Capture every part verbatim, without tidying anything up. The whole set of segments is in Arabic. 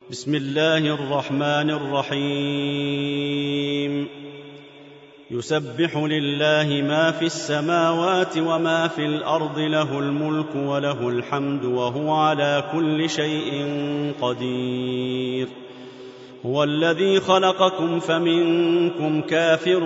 بسم الله الرحمن الرحيم يسبح لله ما في السماوات وما في الأرض له الملك وله الحمد وهو على كل شيء قدير هو الذي خلقكم فمنكم كافر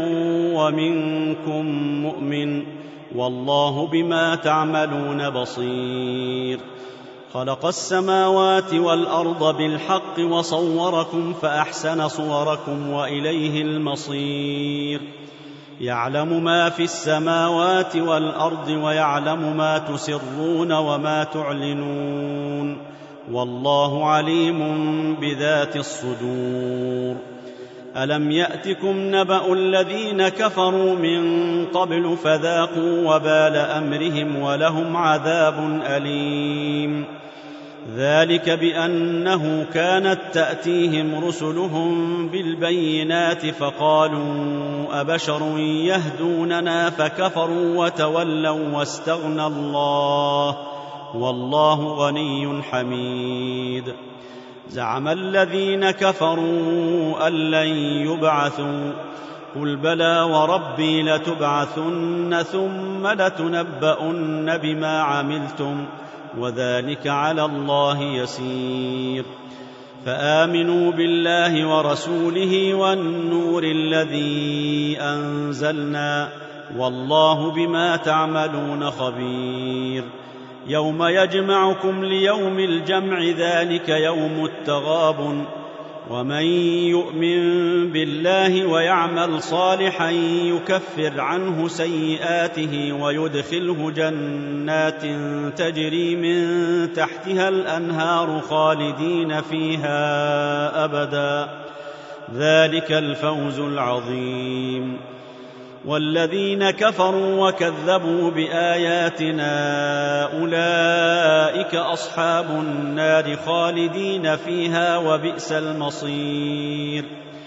ومنكم مؤمن والله بما تعملون بصير خلق السماوات والأرض بالحق وصوركم فأحسن صوركم وإليه المصير يعلم ما في السماوات والأرض ويعلم ما تسرون وما تعلنون والله عليم بذات الصدور ألم يأتكم نبأ الذين كفروا من قبل فذاقوا وبال أمرهم ولهم عذاب أليم ذلك بأنه كانت تأتيهم رسلهم بالبينات فقالوا أبشر يهدوننا فكفروا وتولوا واستغنى الله والله غني حميد زعم الذين كفروا أن لن يبعثوا قل بلى وربي لتبعثن ثم لتنبؤن بما عملتم وذلك على الله يسير فآمنوا بالله ورسوله والنور الذي أنزلنا والله بما تعملون خبير يوم يجمعكم ليوم الجمع ذلك يوم التغابن ومن يؤمن بالله ويعمل صالحا يكفر عنه سيئاته ويدخله جنات تجري من تحتها الأنهار خالدين فيها أبدا ذلك الفوز العظيم والذين كفروا وكذبوا بآياتنا أولئك أصحاب النار خالدين فيها وبئس المصير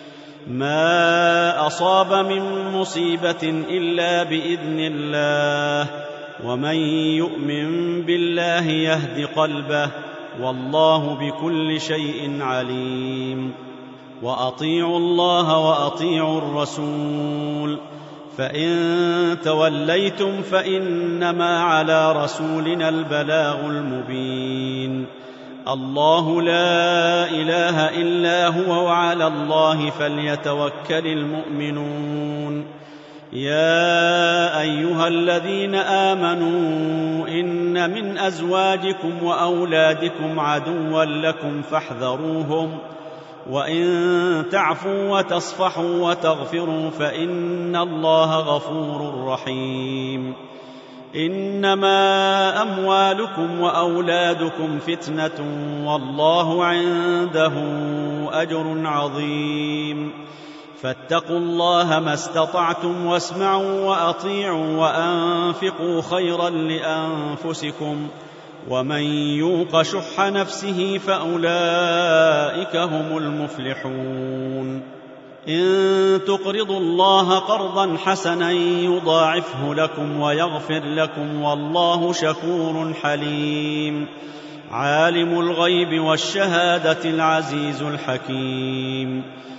ما أصاب من مصيبة إلا بإذن الله ومن يؤمن بالله يهد قلبه والله بكل شيء عليم وأطيعوا الله وأطيعوا الرسول فإن توليتم فإنما على رسولنا البلاغ المبين الله لا إله إلا هو وعلى الله فليتوكل المؤمنون يا أيها الذين آمنوا إن من أزواجكم وأولادكم عدوا لكم فاحذروهم وإن تعفوا وتصفحوا وتغفروا فإن الله غفور رحيم إنما أموالكم وأولادكم فتنة والله عنده أجر عظيم فاتقوا الله ما استطعتم واسمعوا وأطيعوا وأنفقوا خيرا لأنفسكم ومن يوق شح نفسه فأولئك هم المفلحون إن تقرضوا الله قرضا حسنا يضاعفه لكم ويغفر لكم والله شكور حليم عالم الغيب والشهادة العزيز الحكيم